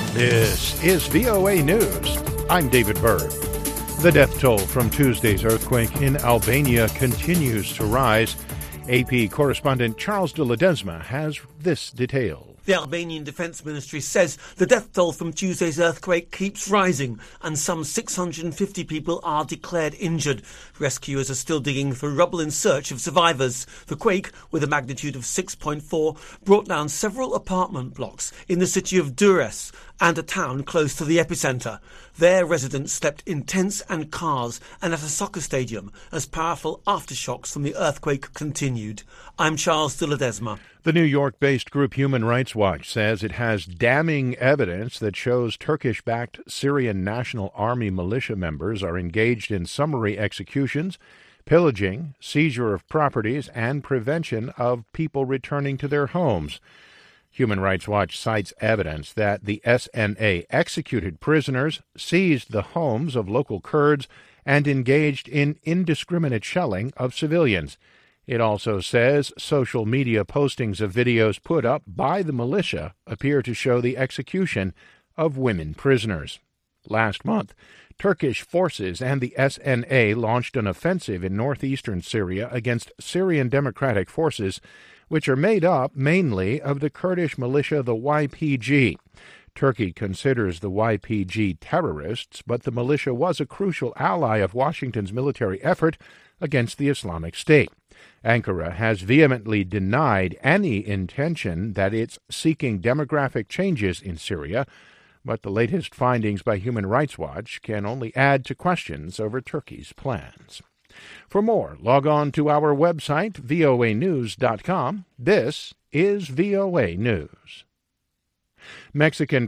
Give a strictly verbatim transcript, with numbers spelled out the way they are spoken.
This is V O A News. I'm David Byrd. The death toll from Tuesday's earthquake in Albania continues to rise. A P correspondent Charles de Ledesma has this detail. The Albanian Defence Ministry says the death toll from Tuesday's earthquake keeps rising and some six hundred fifty people are declared injured. Rescuers are still digging through rubble in search of survivors. The quake, with a magnitude of six point four, brought down several apartment blocks in the city of Durrës and a town close to the epicentre. There, residents slept in tents and cars and at a soccer stadium as powerful aftershocks from the earthquake continued. I'm Charles de Ledesma. The New York-based group Human Rights Watch says it has damning evidence that shows Turkish-backed Syrian National Army militia members are engaged in summary executions, pillaging, seizure of properties, and prevention of people returning to their homes. Human Rights Watch cites evidence that the S N A executed prisoners, seized the homes of local Kurds, and engaged in indiscriminate shelling of civilians. It also says social media postings of videos put up by the militia appear to show the execution of women prisoners. Last month, Turkish forces and the S N A launched an offensive in northeastern Syria against Syrian Democratic Forces, which are made up mainly of the Kurdish militia, the Y P G. Turkey considers the Y P G terrorists, but the militia was a crucial ally of Washington's military effort against the Islamic State. Ankara has vehemently denied any intention that it's seeking demographic changes in Syria, but the latest findings by Human Rights Watch can only add to questions over Turkey's plans. For more, log on to our website, V O A news dot com. This is V O A News. Mexican